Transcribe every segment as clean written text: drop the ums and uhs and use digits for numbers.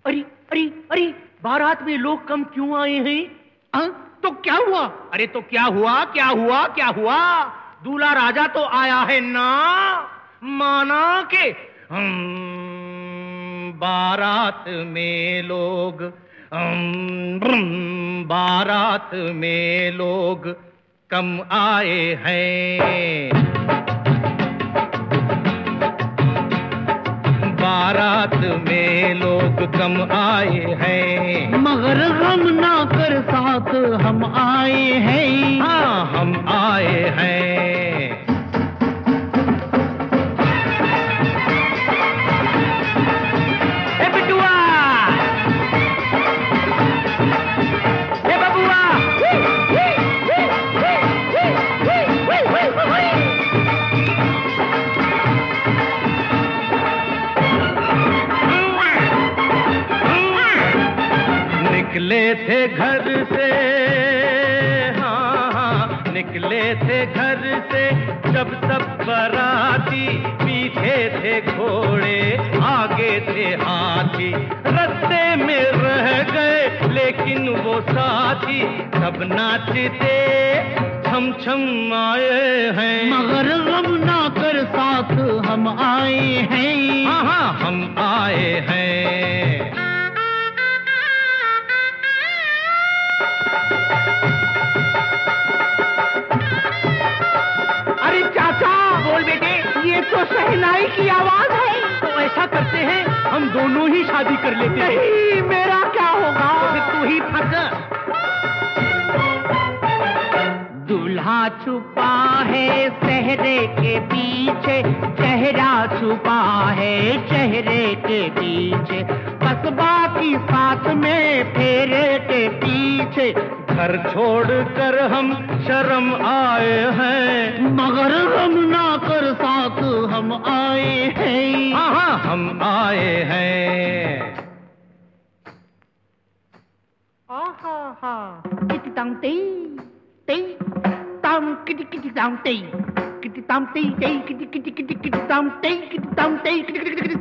अरे अरे अरे, बारात में लोग कम क्यों आए हैं? तो क्या हुआ? अरे तो क्या हुआ, क्या हुआ, क्या हुआ? दूल्हा राजा तो आया है ना, माना के बारात में लोग, बारात में लोग कम आए हैं। बारात में लोग कम आए हैं, मगर गम ना कर साथ हम आए हैं। हाँ हम आए हैं। ए बिटुआ, ए बबुआ, निकले थे घर से, हाँ हाँ निकले थे घर से जब सब बराती, पीछे थे घोड़े आगे थे हाथी, रास्ते में रह गए लेकिन वो साथी, सब नाचते छम छम आए हैं। मगर गम ना कर साथ हम आए हैं। हाँ हाँ हम आए हैं। अरे चाचा, बोल बेटे। ये तो शहनाई की आवाज है। तो ऐसा करते हैं, हम दोनों ही शादी कर लेते हैं। नहीं, मेरा क्या होगा? तू ही फंस। दूल्हा छुपा है चेहरे के पीछे, चेहरा छुपा है चेहरे के पीछे, बस बाकी साथ में फेरे के पीछे। घर छोड़ कर हम शर्म आए हैं, मगर हम ना कर साथ हम आए हैं। हाँ हाँ हम आए हैं। आहा हा, किटी ताम ती ती ताम किटी किटी ताम ती, किटी ताम ती ती किटी किटी किटी किटी ताम ती, किटी ताम ती किटी किटी किटी।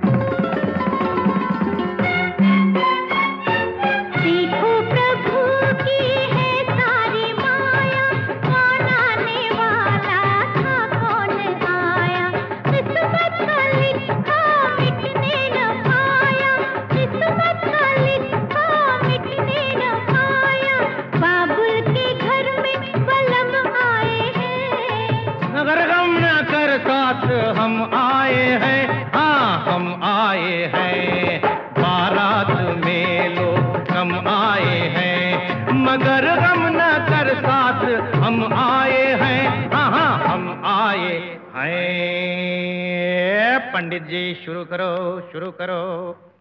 देखो प्रभु की है सारी माया, कौन आने वाला था कौन आया, किस्मत का लिखा मिटने न पाया, किस्मत का लिखा मिटने न पाया, बाबुल के घर में बलम आए हैं। मगर गम न कर साथ हम आए हैं, हाँ हम आए हैं। बारात में लोग कम आए हैं, मगर गम न कर साथ हम आए हैं, हाँ हाँ हम आए हैं। पंडित जी शुरू करो, शुरू करो।